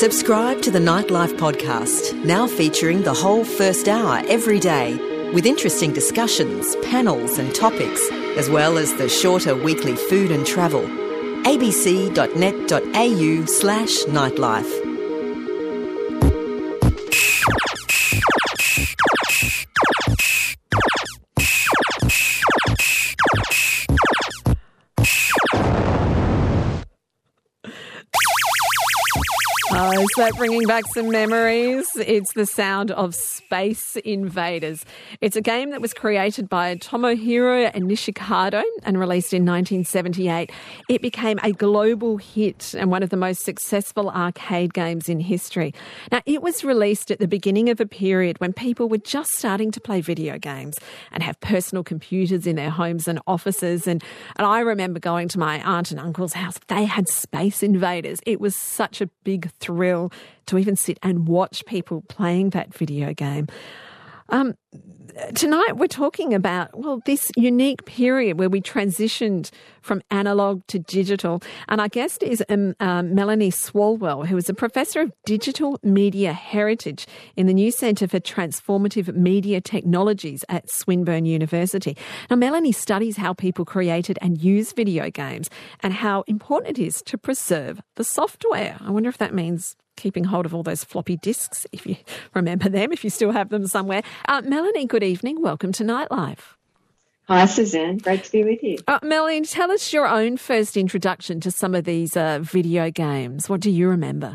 Subscribe to the Nightlife podcast, now featuring the whole first hour every day, with interesting discussions, panels and topics, as well as the shorter weekly food and travel. abc.net.au/nightlife. Oh, is that bringing back some memories? It's the sound of Space Invaders. It's a game that was created by Tomohiro Nishikado and released in 1978. It became a global hit and one of the most successful arcade games in history. Now, it was released at the beginning of a period when people were just starting to play video games and have personal computers in their homes and offices. And I remember going to my aunt and uncle's house. They had Space Invaders. It was such a big thrill to even sit and watch people playing that video game. Tonight we're talking about, this unique period where we transitioned from analogue to digital. And our guest is Melanie Swalwell, who is a professor of digital media heritage in the New Centre for Transformative Media Technologies at Swinburne University. Now, Melanie studies how people created and use video games and how important it is to preserve the software. I wonder if that means keeping hold of all those floppy disks, if you remember them, if you still have them somewhere. Melanie, good evening. Welcome to Nightlife. Hi, Suzanne. Great to be with you. Melanie, tell us your own first introduction to some of these video games. What do you remember?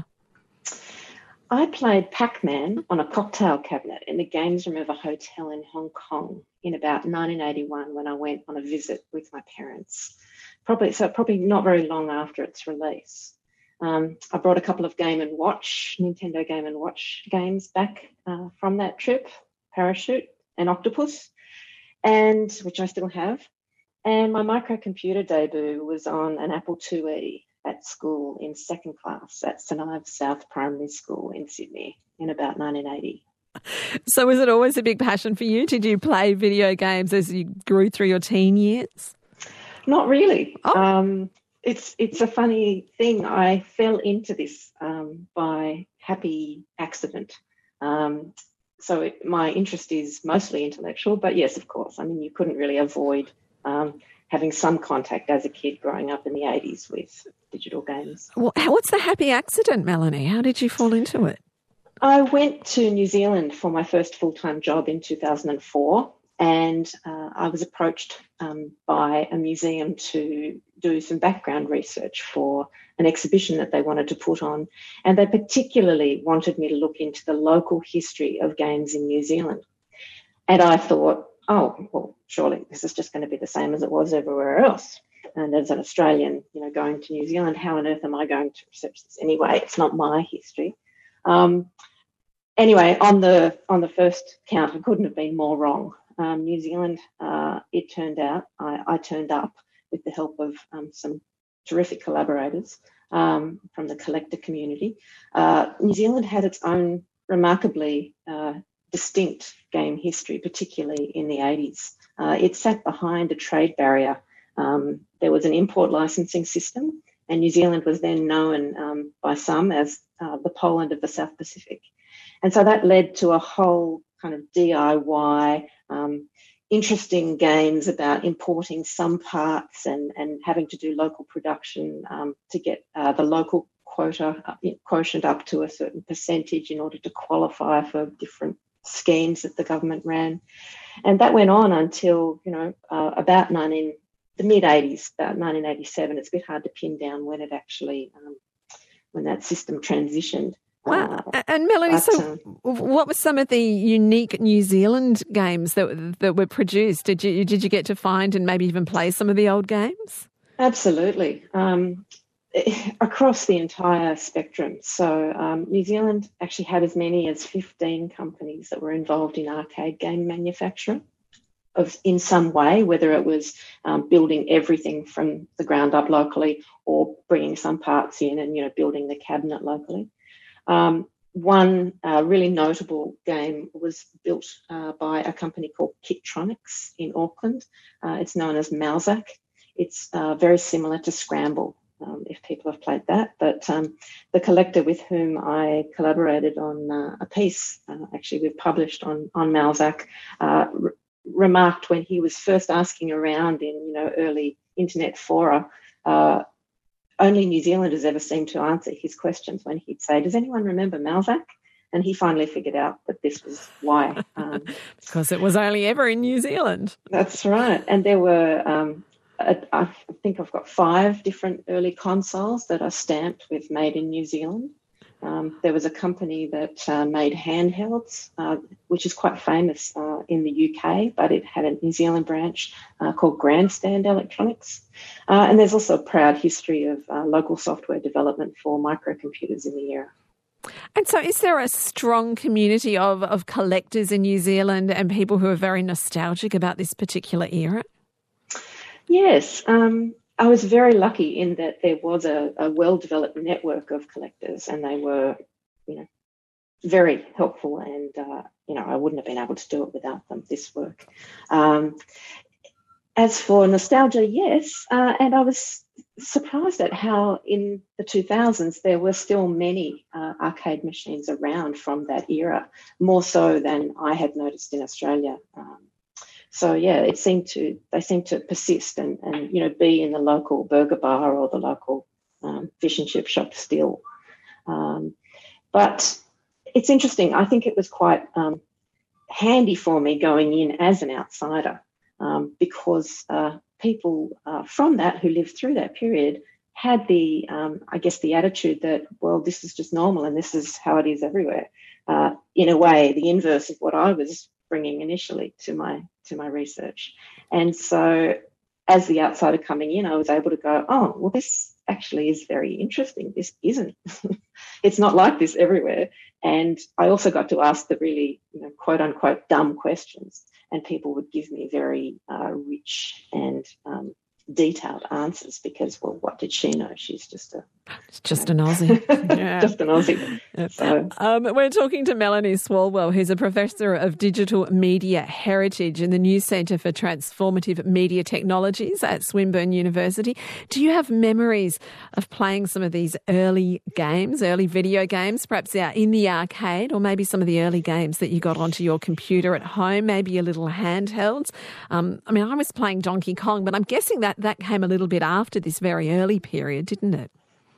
I played Pac-Man on a cocktail cabinet in the games room of a hotel in Hong Kong in about 1981 when I went on a visit with my parents. Probably not very long after its release. I brought a couple of Nintendo Game & Watch games back from that trip, Parachute and Octopus, which I still have. And my microcomputer debut was on an Apple IIe at school in second class at St Ives South Primary School in Sydney in about 1980. So was it always a big passion for you? Did you play video games as you grew through your teen years? Not really. Oh. It's a funny thing. I fell into this by happy accident. My interest is mostly intellectual, but yes, of course. I mean, you couldn't really avoid having some contact as a kid growing up in the 80s with digital games. Well, what's the happy accident, Melanie? How did you fall into it? I went to New Zealand for my first full-time job in 2004. And I was approached by a museum to do some background research for an exhibition that they wanted to put on. And they particularly wanted me to look into the local history of games in New Zealand. And I thought, surely this is just going to be the same as it was everywhere else. And as an Australian, going to New Zealand, how on earth am I going to research this anyway? It's not my history. Anyway, on the first count, I couldn't have been more wrong. New Zealand, it turned out, I turned up with the help of some terrific collaborators from the collector community. New Zealand had its own remarkably distinct game history, particularly in the 80s. It sat behind a trade barrier. There was an import licensing system, and New Zealand was then known by some as the Poland of the South Pacific. And so that led to a whole kind of DIY, interesting games about importing some parts and having to do local production to get the local quotient up to a certain percentage in order to qualify for different schemes that the government ran. And that went on until, about the mid-80s, about 1987. It's a bit hard to pin down when it actually, when that system transitioned. Wow. And Melanie, what were some of the unique New Zealand games that were produced? Did you get to find and maybe even play some of the old games? Absolutely. Across the entire spectrum. So New Zealand actually had as many as 15 companies that were involved in arcade game manufacture in some way, whether it was building everything from the ground up locally or bringing some parts in and, building the cabinet locally. One really notable game was built by a company called Kittronics in Auckland. It's known as Mausac. It's very similar to Scramble. if people have played that. But the collector with whom I collaborated on a piece, actually we've published on Malzac, remarked when he was first asking around in early internet fora, only New Zealanders ever seemed to answer his questions when he'd say, "Does anyone remember Malzac?" And he finally figured out that this was why. Because it was only ever in New Zealand. That's right. And there were, I think I've got 5 different early consoles that are stamped with "Made in New Zealand." There was a company that made handhelds, which is quite famous in the UK, but it had a New Zealand branch called Grandstand Electronics. And there's also a proud history of local software development for microcomputers in the era. And so is there a strong community of collectors in New Zealand and people who are very nostalgic about this particular era? Yes. I was very lucky in that there was a well-developed network of collectors, and they were, very helpful, and, I wouldn't have been able to do it without them, this work. As for nostalgia, yes, and I was surprised at how in the 2000s there were still many arcade machines around from that era, more so than I had noticed in Australia. So yeah, they seem to persist and be in the local burger bar or the local fish and chip shop still. But it's interesting. I think it was quite handy for me going in as an outsider because people from that who lived through that period had the attitude that, well, this is just normal and this is how it is everywhere. In a way, the inverse of what I was bringing initially to my research. And so as the outsider coming in, I was able to go, oh, well, this actually is very interesting. This isn't. It's not like this everywhere. And I also got to ask the really, quote unquote, dumb questions, and people would give me very rich and detailed answers because, well, what did she know? She's just an Aussie. Yeah. Just an Aussie. So. We're talking to Melanie Swalwell, who's a Professor of Digital Media Heritage in the New Centre for Transformative Media Technologies at Swinburne University. Do you have memories of playing some of these early video games, perhaps in the arcade, or maybe some of the early games that you got onto your computer at home, maybe your little handhelds? I was playing Donkey Kong, but I'm guessing that came a little bit after this very early period, didn't it?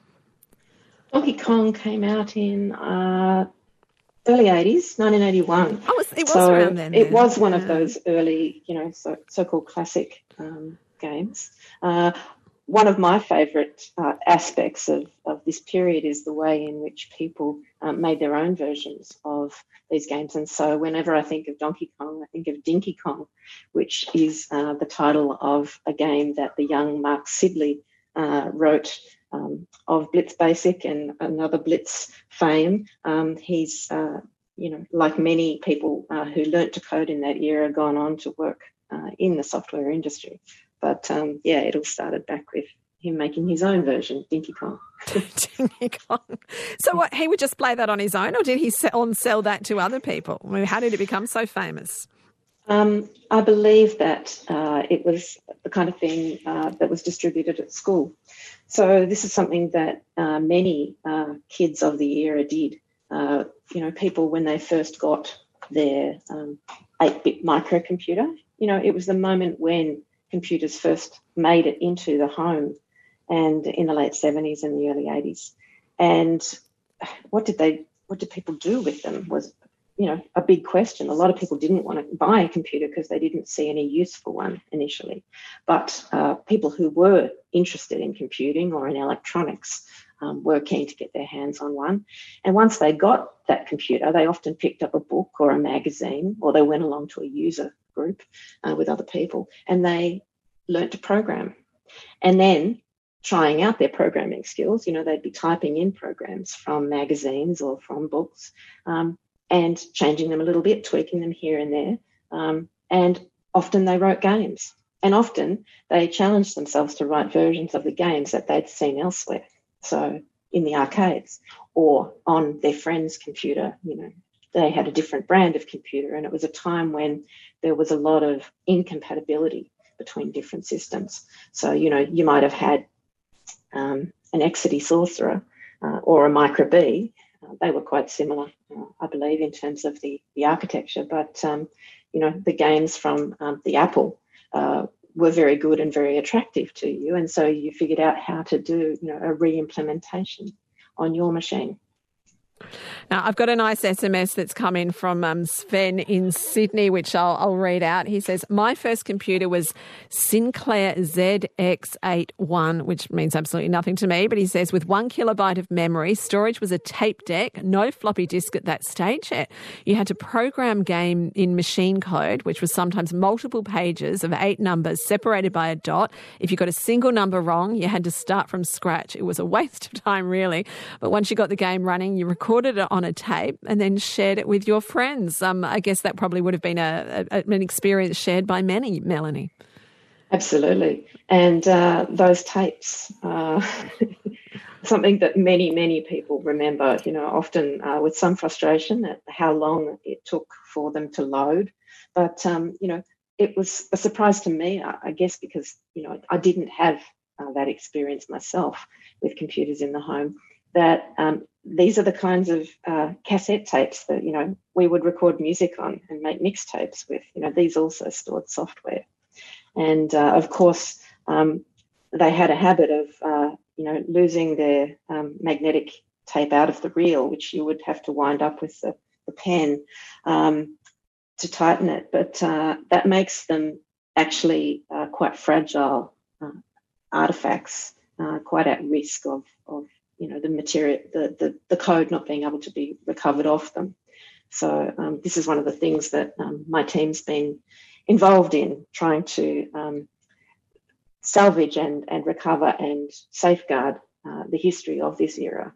Donkey Kong came out in early 80s, 1981. Oh, it was around then. It was one of those early, so-called classic games. One of my favourite aspects of this period is the way in which people made their own versions of these games. And so whenever I think of Donkey Kong, I think of Dinky Kong, which is the title of a game that the young Mark Sibley wrote of Blitz Basic and another Blitz fame. He's, like many people who learnt to code in that era, gone on to work in the software industry. But it all started back with him making his own version, Dinky Kong. Dinky Kong. So what, he would just play that on his own, or did he sell that to other people? How did it become so famous? I believe that it was the kind of thing that was distributed at school. So this is something that many kids of the era did. People, when they first got their 8-bit microcomputer, it was the moment when computers first made it into the home, and in the late 70s and the early 80s. And what did people do with them was, a big question. A lot of people didn't want to buy a computer because they didn't see any use for one initially. But people who were interested in computing or in electronics were keen to get their hands on one. And once they got that computer, they often picked up a book or a magazine, or they went along to a user group with other people, and they learnt to program. And then trying out their programming skills, they'd be typing in programs from magazines or from books, and changing them a little bit, tweaking them here and there. And often they wrote games. And often they challenged themselves to write versions of the games that they'd seen elsewhere. So in the arcades or on their friend's computer, they had a different brand of computer. And it was a time when there was a lot of incompatibility between different systems. So, you might have had an Exidy Sorcerer or a Micro B. They were quite similar, I believe, in terms of the architecture. But, the games from the Apple were very good and very attractive to you. And so you figured out how to do, a re-implementation on your machine. Now, I've got a nice SMS that's come in from Sven in Sydney, which I'll read out. He says, my first computer was Sinclair ZX81, which means absolutely nothing to me. But he says, with 1 kilobyte of memory, storage was a tape deck, no floppy disk at that stage. You had to program game in machine code, which was sometimes multiple pages of 8 numbers separated by a dot. If you got a single number wrong, you had to start from scratch. It was a waste of time, really. But once you got the game running, you recorded it on a tape and then shared it with your friends. I guess that probably would have been an experience shared by many, Melanie. Absolutely. And those tapes are something that many, many people remember, often with some frustration at how long it took for them to load. But, it was a surprise to me, I guess, because, I didn't have that experience myself with computers in the home, that these are the kinds of cassette tapes that, we would record music on and make mixtapes with. These also stored software. And, of course, they had a habit of, losing their magnetic tape out of the reel, which you would have to wind up with the pen to tighten it. But that makes them actually quite fragile artefacts, quite at risk of the material, the code not being able to be recovered off them. So this is one of the things that my team's been involved in, trying to salvage and recover and safeguard the history of this era.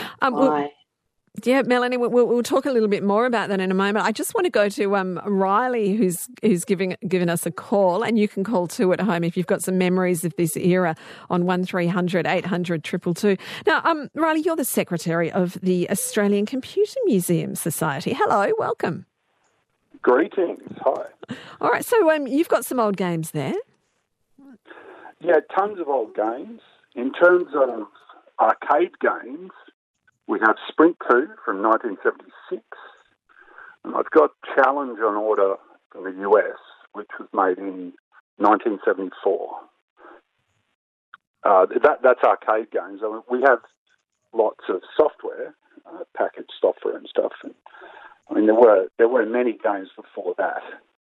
Yeah, Melanie, we'll talk a little bit more about that in a moment. I just want to go to Riley, who's given us a call, and you can call too at home if you've got some memories of this era on 1300 800 222. Now, Riley, you're the Secretary of the Australian Computer Museum Society. Hello, welcome. Greetings, hi. All right, so you've got some old games there. Yeah, tons of old games. In terms of arcade games, we have Sprint 2 from 1976, and I've got Challenge on order from the US, which was made in 1974. That's arcade games. I mean, we have lots of software, packaged software and stuff. And, there were many games before that.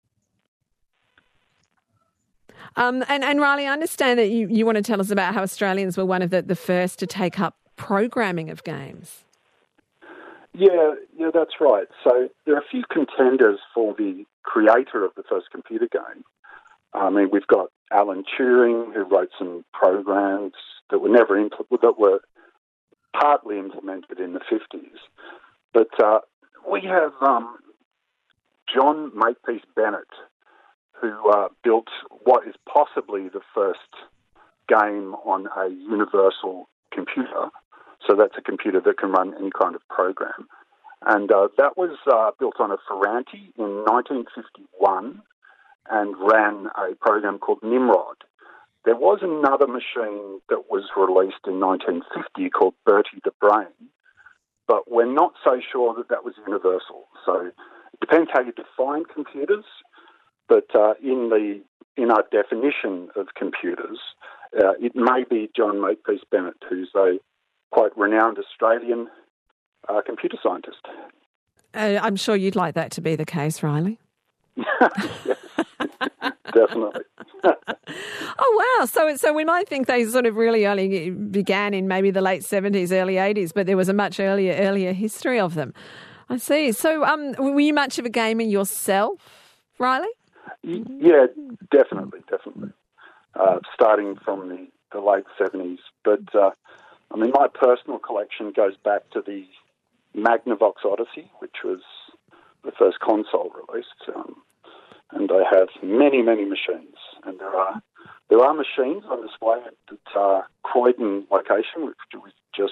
And Riley, I understand that you want to tell us about how Australians were one of the first to take up programming of games. Yeah, that's right. So there are a few contenders for the creator of the first computer game. We've got Alan Turing, who wrote some programs that were that were partly implemented in the 50s. But we have John Makepeace Bennett, who built what is possibly the first game on a universal computer. So that's a computer that can run any kind of program. And that was built on a Ferranti in 1951 and ran a program called Nimrod. There was another machine that was released in 1950 called Bertie the Brain, but we're not so sure that was universal. So it depends how you define computers, but in our definition of computers, it may be John Makepeace Bennett, who's a quite renowned Australian computer scientist. I'm sure you'd like that to be the case, Riley. Yes, definitely. Oh, wow. So we might think they sort of really only began in maybe the late 70s, early 80s, but there was a much earlier history of them. I see. So were you much of a gamer yourself, Riley? Yeah, definitely. Starting from the late 70s. But, my personal collection goes back to the Magnavox Odyssey, which was the first console released. And I have many, many machines. And there are machines on display at Croydon location, which we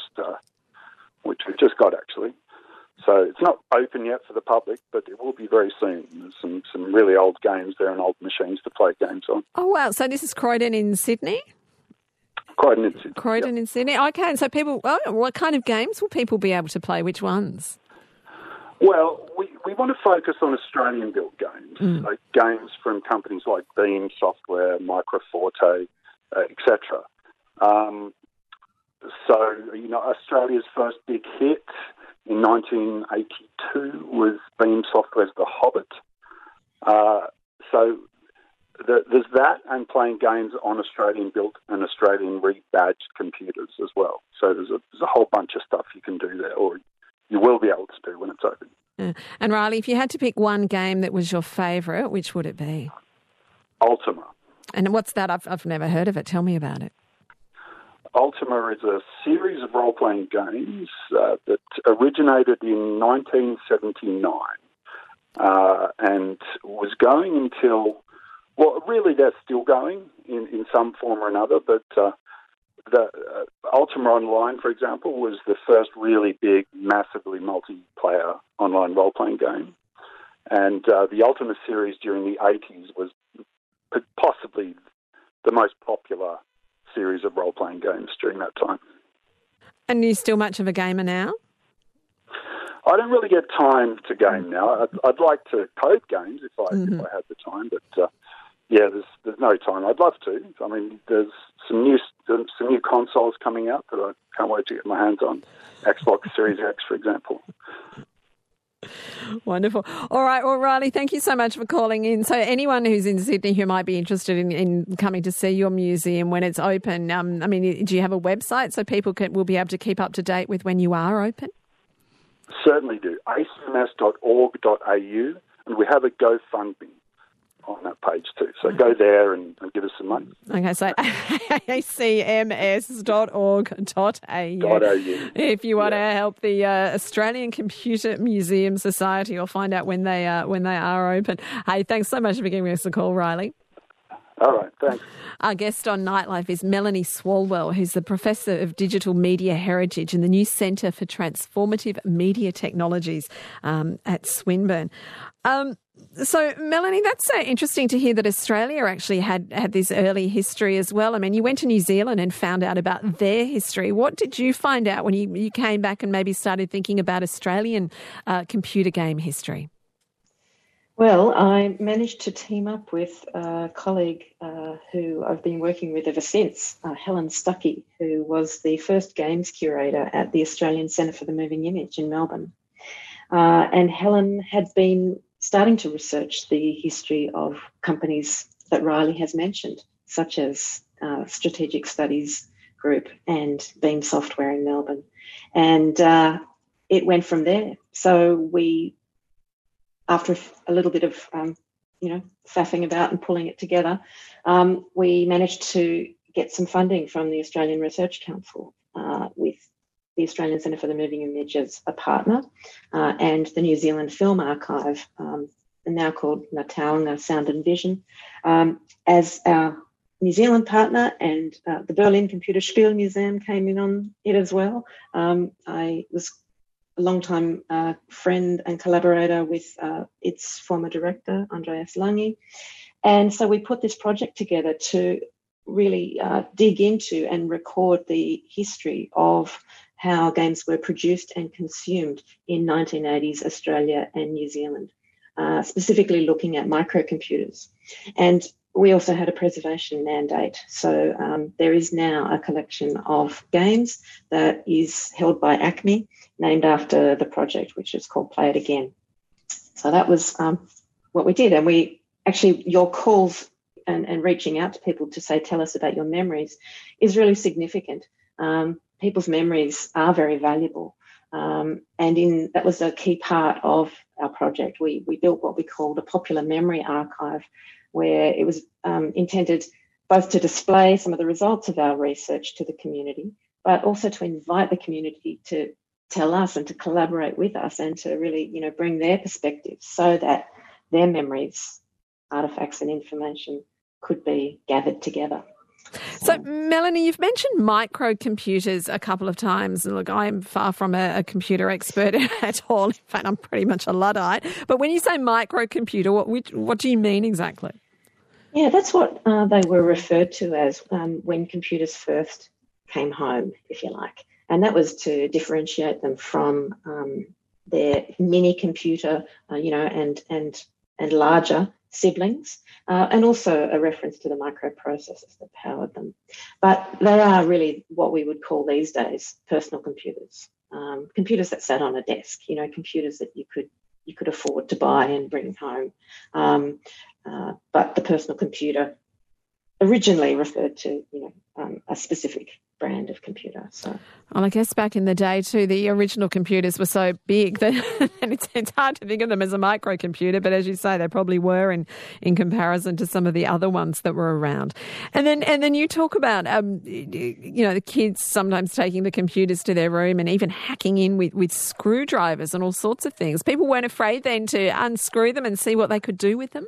just got, actually. So it's not open yet for the public, but it will be very soon. There's some really old games there and old machines to play games on. Oh, wow. So this is Croydon in Sydney? Croydon in Sydney. Croydon in Sydney. Okay, and so people, what kind of games will people be able to play? Which ones? Well, we want to focus on Australian-built games, like games from companies like Beam Software, Microforte, etc. So, Australia's first big hit in 1982 was Beam Software's The Hobbit. So there's that, and playing games on Australian-built and Australian rebadged computers as well. So there's a whole bunch of stuff you can do there, or you will be able to do when it's open. Yeah. And Riley, if you had to pick one game that was your favourite, which would it be? Ultima. And what's that? I've never heard of it. Tell me about it. Ultima is a series of role-playing games that originated in 1979 and was going until, well, really they're still going in some form or another, but the Ultima Online, for example, was the first really big, massively multiplayer online role-playing game. And the Ultima series during the 80s was possibly the most popular series of role-playing games during that time. And are you still much of a gamer now? I don't really get time to game now. I'd like to code games if I had the time, but there's no time. I'd love to. I mean, there's some new consoles coming out that I can't wait to get my hands on. Xbox Series X, for example. Wonderful. All right. Well, Riley, thank you so much for calling in. So anyone who's in Sydney who might be interested in coming to see your museum when it's open, do you have a website so people will be able to keep up to date with when you are open? Certainly do. acms.org.au, and we have a GoFundMe on that page too. So go there and give us some money. Okay, so acms.org.au if you want to help the Australian Computer Museum Society, or find out when they are open. Hey, thanks so much for giving us a call, Riley. All right, thanks. Our guest on Nightlife is Melanie Swalwell, who's the Professor of Digital Media Heritage in the new Centre for Transformative Media Technologies at Swinburne. So, Melanie, that's so interesting to hear that Australia actually had this early history as well. I mean, you went to New Zealand and found out about their history. What did you find out when you came back and maybe started thinking about Australian computer game history? Well, I managed to team up with a colleague who I've been working with ever since, Helen Stuckey, who was the first games curator at the Australian Centre for the Moving Image in Melbourne. And Helen had been starting to research the history of companies that Riley has mentioned, such as Strategic Studies Group and Beam Software in Melbourne. And it went from there. So we, after a little bit of, faffing about and pulling it together, we managed to get some funding from the Australian Research Council with the Australian Centre for the Moving Image as a partner, and the New Zealand Film Archive, now called Taonga Sound and Vision, as our New Zealand partner, and the Berlin Computer Spiel Museum came in on it as well. I was a long-time friend and collaborator with its former director, Andreas Lange. And so we put this project together to really dig into and record the history of how games were produced and consumed in 1980s Australia and New Zealand, specifically looking at microcomputers. And we also had a preservation mandate. So there is now a collection of games that is held by ACME, named after the project, which is called Play It Again. So that was what we did. And we actually, your calls and reaching out to people to say, tell us about your memories, is really significant. People's memories are very valuable. And that was a key part of our project. We built what we called a popular memory archive, where it was intended both to display some of the results of our research to the community, but also to invite the community to tell us and to collaborate with us and to really, bring their perspectives so that their memories, artefacts and information could be gathered together. So, Melanie, you've mentioned microcomputers a couple of times. Look, I'm far from a computer expert at all. In fact, I'm pretty much a Luddite. But when you say microcomputer, what do you mean exactly? Yeah, that's what they were referred to as when computers first came home, if you like. And that was to differentiate them from their mini computer, and larger siblings, and also a reference to the microprocessors that powered them. But they are really what we would call these days personal computers, computers that sat on a desk, computers that you could afford to buy and bring home. But the personal computer originally referred to, a specific brand of computer. So, well, I guess back in the day too, the original computers were so big that and it's hard to think of them as a microcomputer, but as you say, they probably were in comparison to some of the other ones that were around. And then you talk about the kids sometimes taking the computers to their room and even hacking in with screwdrivers and all sorts of things. People weren't afraid then to unscrew them and see what they could do with them?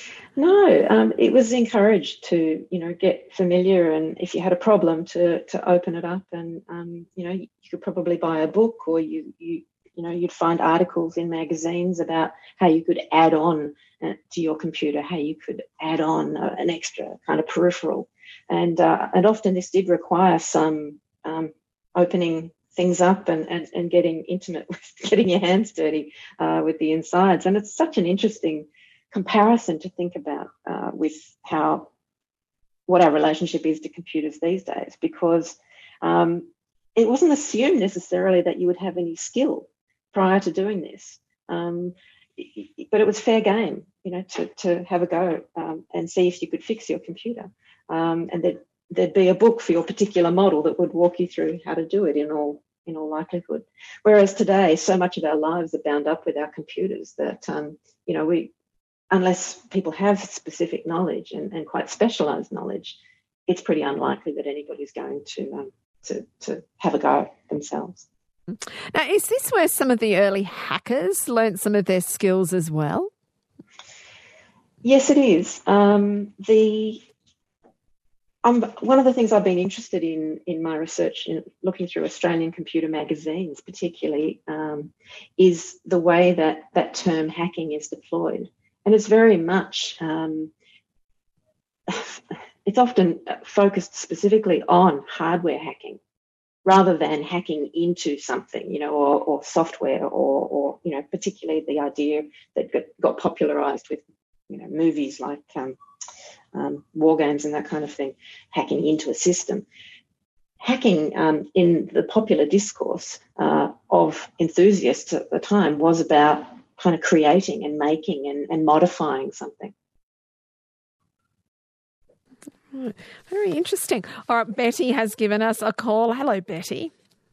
No, it was encouraged to, get familiar, and if you had a problem, to open it up, and you could probably buy a book, or you'd find articles in magazines about how you could add on to your computer, how you could add on an extra kind of peripheral, and often this did require some opening things up and getting intimate with getting your hands dirty with the insides, and it's such an interesting comparison to think about with what our relationship is to computers these days, because it wasn't assumed necessarily that you would have any skill prior to doing this, but it was fair game, to have a go and see if you could fix your computer, and there'd be a book for your particular model that would walk you through how to do it in all likelihood. Whereas today, so much of our lives are bound up with our computers that unless people have specific knowledge and quite specialised knowledge, it's pretty unlikely that anybody's going to have a go themselves. Now, is this where some of the early hackers learnt some of their skills as well? Yes, it is. One of the things I've been interested in my research, in looking through Australian computer magazines particularly, is the way that term hacking is deployed. And it's very much, it's often focused specifically on hardware hacking rather than hacking into something, or software, or particularly the idea that got popularised with, movies like war games and that kind of thing, hacking into a system. Hacking in the popular discourse of enthusiasts at the time was about kind of creating and making and modifying something. Very interesting. All right, Betty has given us a call. Hello, Betty.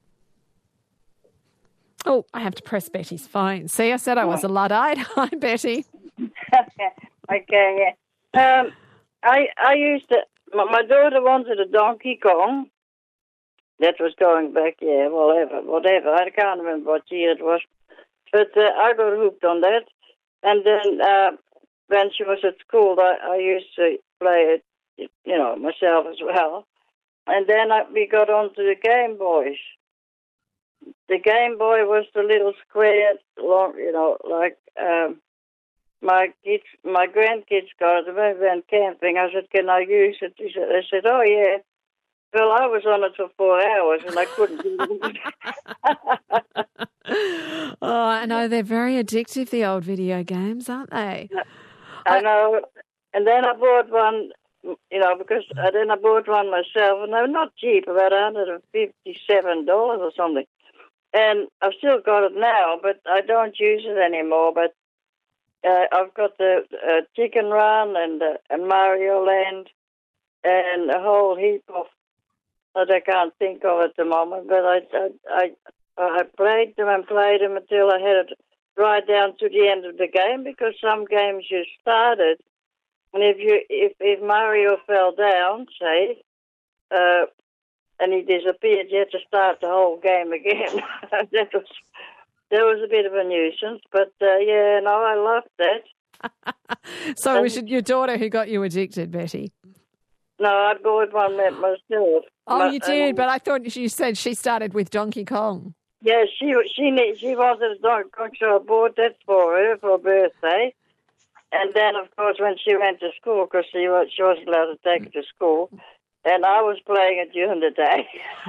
Oh, I have to press Betty's phone. See, I said I was a Luddite. Hi, Betty. Okay, yeah. I used to, my daughter wanted a Donkey Kong. That was going back, whatever. I can't remember what year it was. But I got hooked on that. And then when she was at school, I used to play it, myself as well. And then we got onto the Game Boys. The Game Boy was the little square, long, like my grandkids got it. When we went camping, I said, "Can I use it?" They said, "Oh, yeah." Well, I was on it for 4 hours and I couldn't do it. Oh, I know. They're very addictive, the old video games, aren't they? I know. And then I bought one, because then I bought one myself, and they're not cheap, about $157 or something. And I've still got it now, but I don't use it anymore. But I've got the Chicken Run and Mario Land and a whole heap of that I can't think of at the moment. But I played them until I had it right down to the end of the game, because some games you started, and if Mario fell down, say, and he disappeared, you had to start the whole game again. That was a bit of a nuisance, but I loved that. So it was your daughter who got you addicted, Betty? No, I bought one myself. Oh, you did, but I thought you said she started with Donkey Kong. Yeah, she wanted a Donkey Kong, so I bought that for her for her birthday. And then, of course, when she went to school, because she wasn't allowed to take her to school, and I was playing it during the day.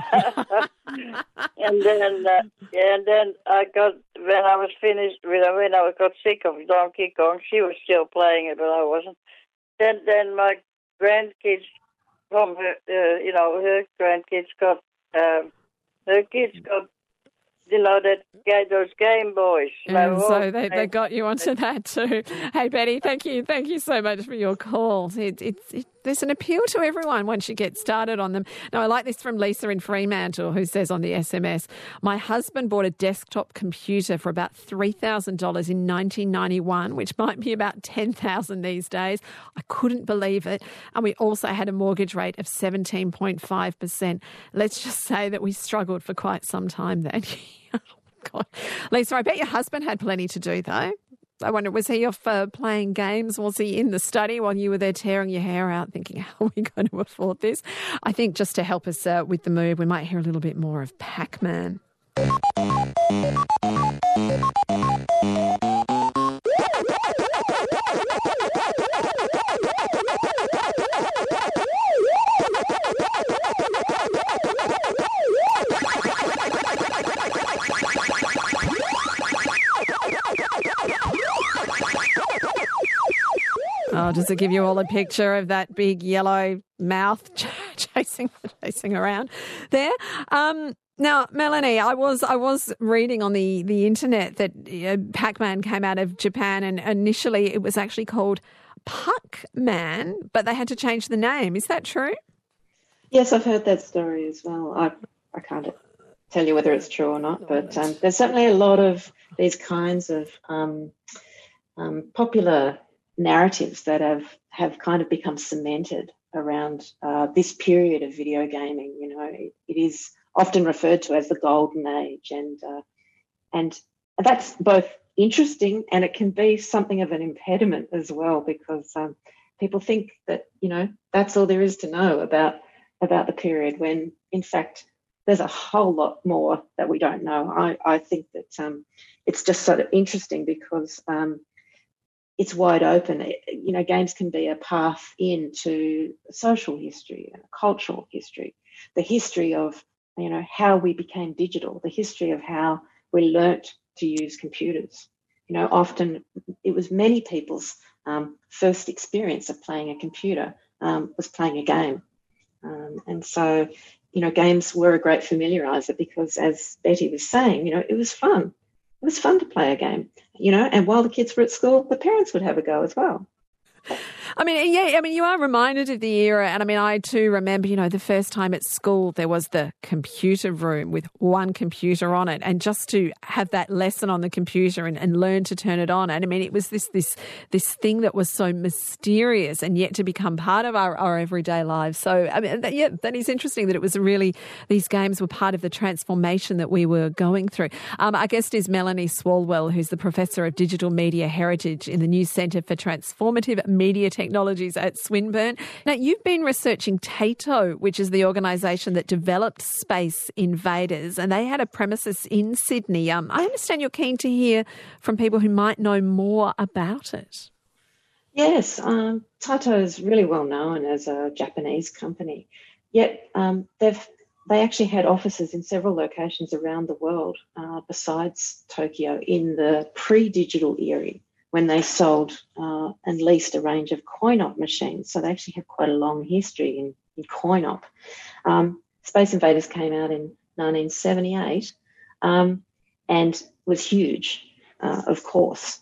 and then I got, when I was finished, when I got sick of Donkey Kong, she was still playing it, but I wasn't. Then my grandkids from her, her grandkids got, her kids got, those Game Boys. And so they got you onto that too. Hey, Betty, thank you so much for your call. There's an appeal to everyone once you get started on them. Now, I like this from Lisa in Fremantle, who says on the SMS, my husband bought a desktop computer for about $3,000 in 1991, which might be about $10,000 these days. I couldn't believe it. And we also had a mortgage rate of 17.5%. Let's just say that we struggled for quite some time then. Oh, God. Lisa, I bet your husband had plenty to do, though. I wonder, was he off playing games? Was he in the study while you were there tearing your hair out thinking, how are we going to afford this? I think just to help us with the mood, we might hear a little bit more of Pac-Man. Oh, does it give you all a picture of that big yellow mouth chasing around there? Now, Melanie, I was reading on the internet that Pac-Man came out of Japan, and initially it was actually called Puck-Man, but they had to change the name. Is that true? Yes, I've heard that story as well. I can't tell you whether it's true or not, but there's certainly a lot of these kinds of popular narratives that have kind of become cemented around this period of video gaming. It is often referred to as the golden age, and that's both interesting and it can be something of an impediment as well, because people think that that's all there is to know about the period, when in fact there's a whole lot more that we don't know. I think that it's just sort of interesting because it's wide open. Games can be a path into social history, cultural history, the history of, how we became digital, the history of how we learnt to use computers. Often it was many people's first experience of playing a computer was playing a game. And so, games were a great familiarizer because, as Betty was saying, it was fun. It was fun to play a game, and while the kids were at school, the parents would have a go as well. You are reminded of the era. And I too remember, the first time at school, there was the computer room with one computer on it. And just to have that lesson on the computer and learn to turn it on. And it was this thing that was so mysterious and yet to become part of our everyday lives. So, that is interesting that it was really, these games were part of the transformation that we were going through. Our guest is Melanie Swalwell, who's the Professor of Digital Media Heritage in the new Centre for Transformative Media Technologies at Swinburne. Now, you've been researching TATO, which is the organisation that developed Space Invaders, and they had a premises in Sydney. I understand you're keen to hear from people who might know more about it. Yes, TATO is really well known as a Japanese company, yet they actually had offices in several locations around the world besides Tokyo in the pre-digital era, when they sold and leased a range of coin-op machines. So they actually have quite a long history in coin-op. Space Invaders came out in 1978 and was huge, of course.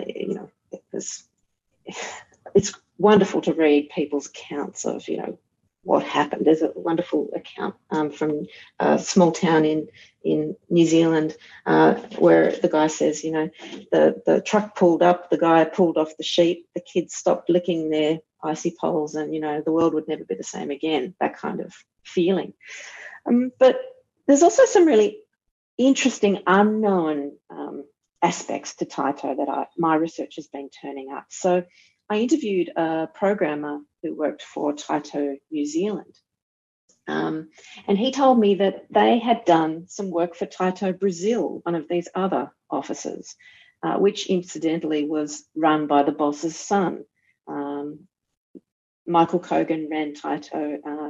It's wonderful to read people's accounts of, what happened. There's a wonderful account from a small town in New Zealand where the guy says, the truck pulled up, the guy pulled off the sheep, the kids stopped licking their icy poles, and, the world would never be the same again, that kind of feeling. But there's also some really interesting unknown aspects to TATO that my research has been turning up. So I interviewed a programmer who worked for TATO New Zealand. And he told me that they had done some work for TATO Brazil, one of these other offices, which incidentally was run by the boss's son. Michael Kogan ran TATO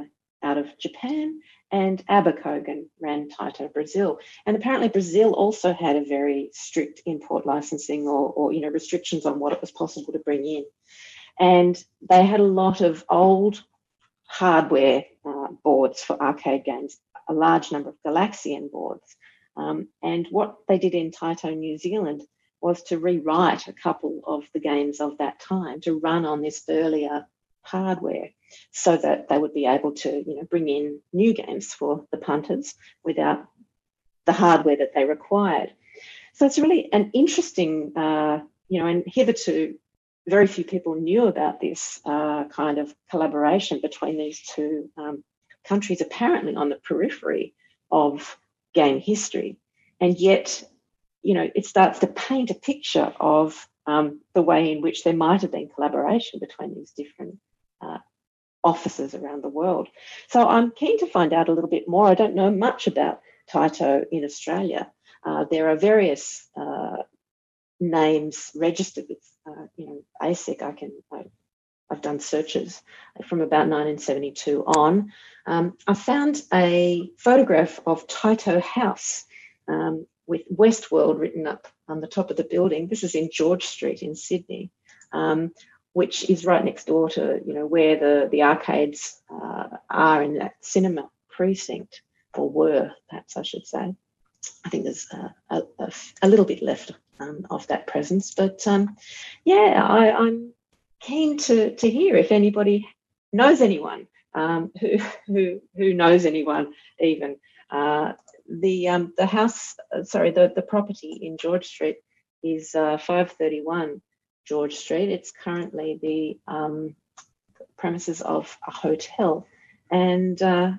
out of Japan, and Abercogan ran Taito Brazil. And apparently Brazil also had a very strict import licensing or restrictions on what it was possible to bring in. And they had a lot of old hardware boards for arcade games, a large number of Galaxian boards. And what they did in Taito, New Zealand, was to rewrite a couple of the games of that time to run on this earlier hardware so that they would be able to, bring in new games for the punters without the hardware that they required. So it's really an interesting, and hitherto very few people knew about this kind of collaboration between these two countries, apparently on the periphery of game history. And yet, it starts to paint a picture of the way in which there might have been collaboration between these different offices around the world. So I'm keen to find out a little bit more. I don't know much about Taito in Australia. There are various names registered with, ASIC. I've done searches from about 1972 on. I found a photograph of Taito House with Westworld written up on the top of the building. This is in George Street in Sydney, which is right next door to, where the arcades are in that cinema precinct, or were, perhaps I should say. I think there's a little bit left of that presence. But, I'm keen to hear if anybody knows anyone who knows anyone even. The house, the property in George Street is 531 George Street. It's currently the premises of a hotel, and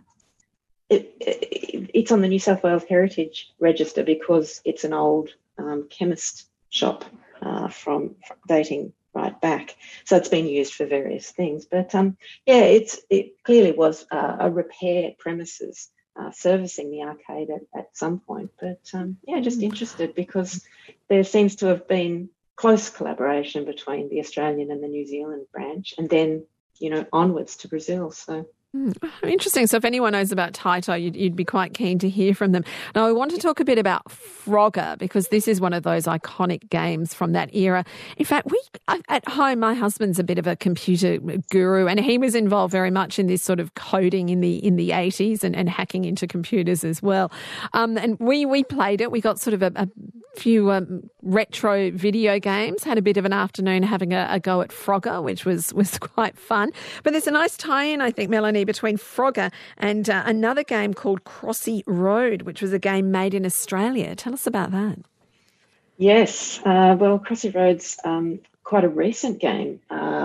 it's on the New South Wales Heritage Register because it's an old chemist shop from dating right back. So it's been used for various things. But it clearly was a repair premises servicing the arcade at some point. But just interested because there seems to have been close collaboration between the Australian and the New Zealand branch, and then, onwards to Brazil. So. Interesting. So if anyone knows about Taito, you'd be quite keen to hear from them. Now, I want to talk a bit about Frogger, because this is one of those iconic games from that era. In fact, at home, my husband's a bit of a computer guru, and he was involved very much in this sort of coding in the 80s and hacking into computers as well. And we played it. We got sort of a few retro video games, had a bit of an afternoon having a go at Frogger, which was quite fun. But there's a nice tie-in, I think, Melanie, between Frogger and another game called Crossy Road, which was a game made in Australia. Tell us about that. Yes. Well, Crossy Road's quite a recent game.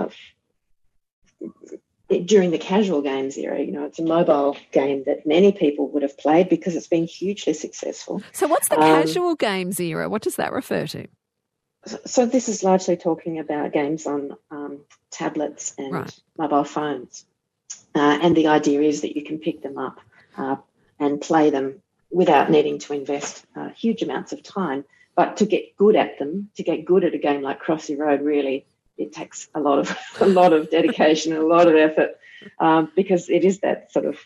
During the casual games era, it's a mobile game that many people would have played because it's been hugely successful. So what's the casual games era? What does that refer to? So this is largely talking about games on tablets and mobile phones. And the idea is that you can pick them up and play them without needing to invest huge amounts of time. But to get good at them, to get good at a game like Crossy Road, really, it takes a lot of dedication and a lot of effort because it is that sort of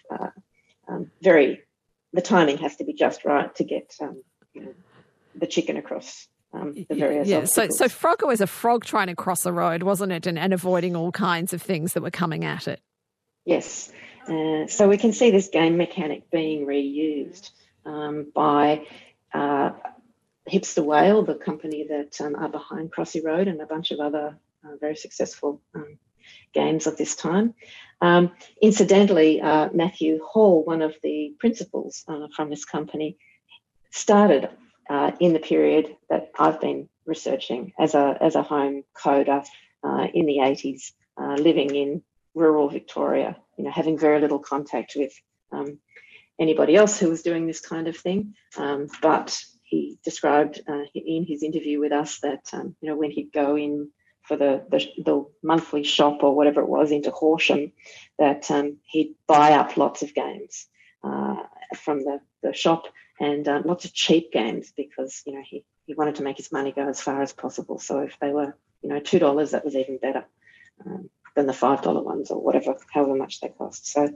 the timing has to be just right to get the chicken across the various obstacles. So Frogger was a frog trying to cross a road, wasn't it, and avoiding all kinds of things that were coming at it. Yes. So we can see this game mechanic being reused by Hipster Whale, the company that are behind Crossy Road, and a bunch of other very successful games of this time. Incidentally, Matthew Hall, one of the principals from this company, started in the period that I've been researching as a home coder in the 80s, living in rural Victoria, having very little contact with anybody else who was doing this kind of thing. But he described in his interview with us that, when he'd go in for the monthly shop or whatever it was into Horsham, that he'd buy up lots of games from the shop and lots of cheap games because, he wanted to make his money go as far as possible. So if they were, $2, that was even better. than the $5 ones or however much they cost. So,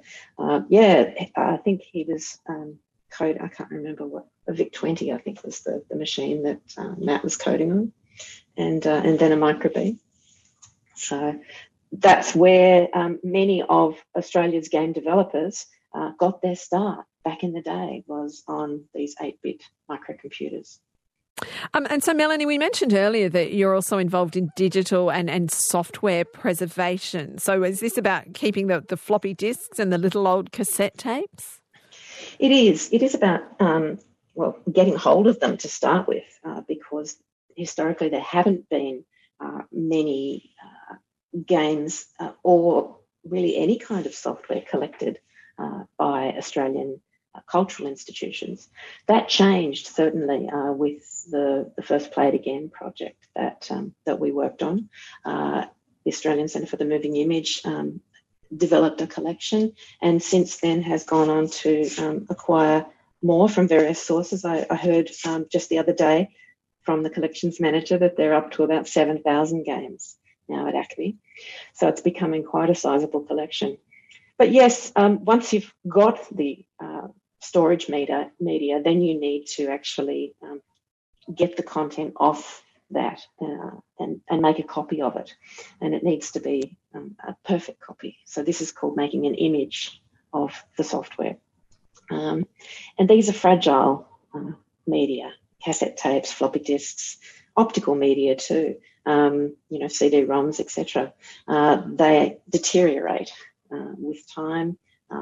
I think he was code. I can't remember what a VIC-20. I think was the machine that Matt was coding on, and then a Micro-B. So that's where many of Australia's game developers got their start back in the day, was on these 8-bit microcomputers. And so, Melanie, we mentioned earlier that you're also involved in digital and software preservation. So is this about keeping the floppy disks and the little old cassette tapes? It is. It is about, getting hold of them to start with, because historically there haven't been many games or really any kind of software collected by Australian cultural institutions. That changed certainly with the First Play It Again project that we worked on. The Australian Centre for the Moving Image developed a collection, and since then has gone on to acquire more from various sources. I heard just the other day from the collections manager that they're up to about 7,000 games now at ACMI. So it's becoming quite a sizable collection. But yes, once you've got the storage media, then you need to actually get the content off that and make a copy of it. And it needs to be a perfect copy. So this is called making an image of the software. And these are fragile media, cassette tapes, floppy disks, optical media too, CD-ROMs, etc. They deteriorate with time,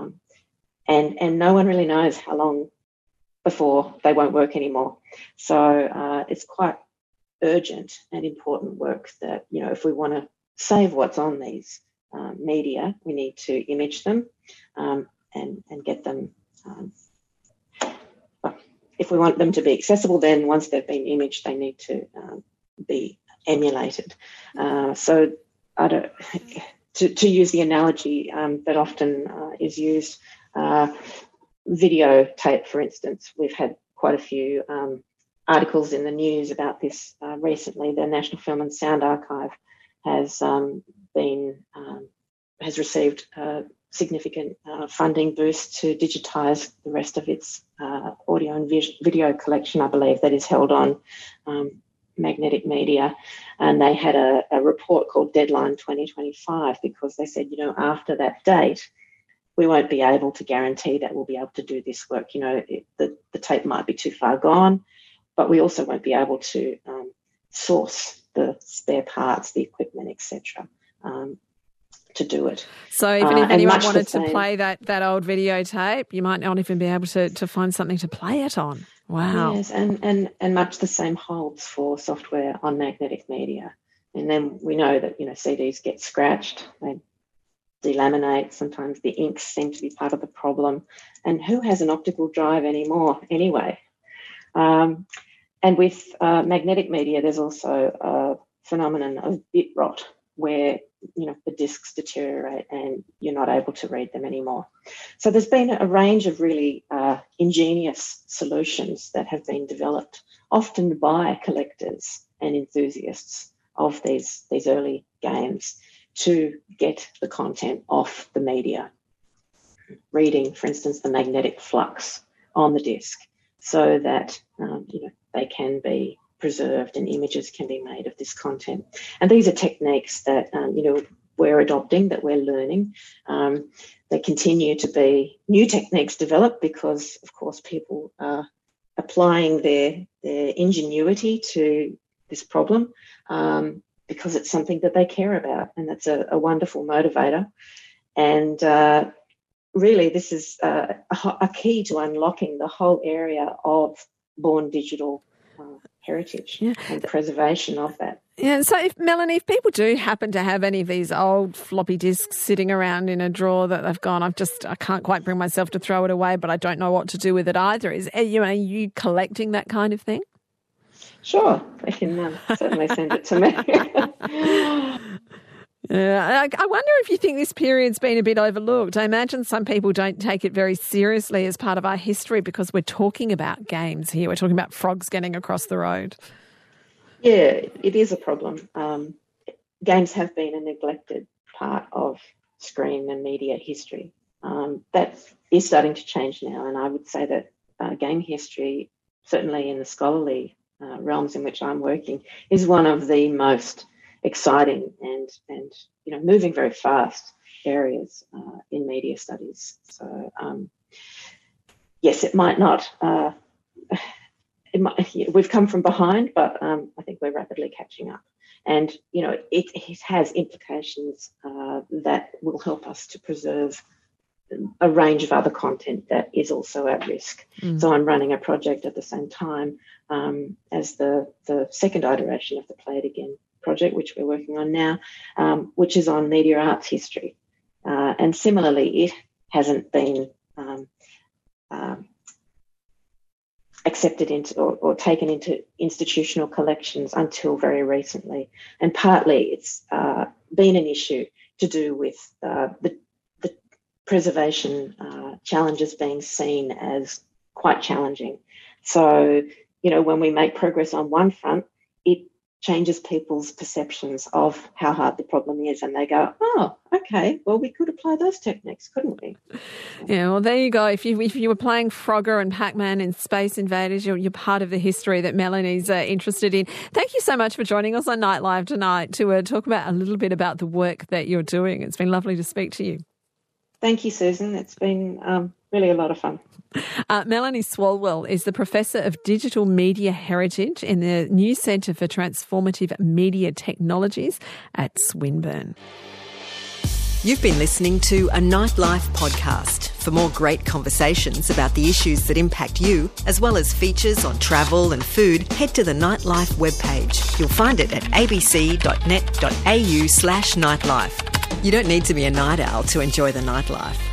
and no one really knows how long before they won't work anymore. So it's quite urgent and important work that, if we want to save what's on these media, we need to image them and get them. If we want them to be accessible, then once they've been imaged, they need to be emulated. So to use the analogy that often is used, videotape, for instance, we've had quite a few articles in the news about this recently. The National Film and Sound Archive has received significant funding boost to digitise the rest of its audio and video collection, I believe, that is held on magnetic media. And they had a report called Deadline 2025 because they said, after that date, we won't be able to guarantee that we'll be able to do this work. The tape might be too far gone, but we also won't be able to source the spare parts, the equipment, etc. To do it. So even if anyone wanted to play that old videotape, you might not even be able to find something to play it on. Wow. Yes, and much the same holds for software on magnetic media. And then we know that, CDs get scratched, they delaminate, sometimes the inks seem to be part of the problem. And who has an optical drive anymore anyway? And with magnetic media, there's also a phenomenon of bit rot where the discs deteriorate and you're not able to read them anymore. So there's been a range of really ingenious solutions that have been developed, often by collectors and enthusiasts of these early games, to get the content off the media. Reading, for instance, the magnetic flux on the disc so that they can be preserved and images can be made of this content. And these are techniques that, we're adopting, that we're learning. They continue to be new techniques developed because, of course, people are applying their ingenuity to this problem because it's something that they care about, and that's a wonderful motivator. And really, this is a key to unlocking the whole area of born digital heritage and preservation of that. Yeah, so Melanie, if people do happen to have any of these old floppy disks sitting around in a drawer that they've gone, I can't quite bring myself to throw it away, but I don't know what to do with it either. Are you collecting that kind of thing? Sure, they can certainly send it to me. Yeah, I wonder if you think this period's been a bit overlooked. I imagine some people don't take it very seriously as part of our history because we're talking about games here. We're talking about frogs getting across the road. Yeah, it is a problem. Games have been a neglected part of screen and media history. That is starting to change now, and I would say that game history, certainly in the scholarly realms in which I'm working, is one of the most exciting and moving very fast areas in media studies. So yes, it might not. We've come from behind, but I think we're rapidly catching up. And, it has implications that will help us to preserve a range of other content that is also at risk. So I'm running a project at the same time as the second iteration of the Play It Again project, which we're working on now, which is on media arts history. And similarly, it hasn't been accepted into or taken into institutional collections until very recently. And partly it's been an issue to do with the preservation challenges being seen as quite challenging. So, when we make progress on one front, it changes people's perceptions of how hard the problem is, and they go, oh, okay, well, we could apply those techniques, couldn't we? Yeah, well, there you go. If you were playing Frogger and Pac-Man in Space Invaders, you're part of the history that Melanie's interested in. Thank you so much for joining us on Night Live tonight to talk about a little bit about the work that you're doing. It's been lovely to speak to you. Thank you, Susan. It's been really a lot of fun. Melanie Swalwell is the Professor of Digital Media Heritage in the New Centre for Transformative Media Technologies at Swinburne. You've been listening to a Nightlife podcast. For more great conversations about the issues that impact you, as well as features on travel and food, head to the Nightlife webpage. You'll find it at abc.net.au/nightlife. You don't need to be a night owl to enjoy the Nightlife.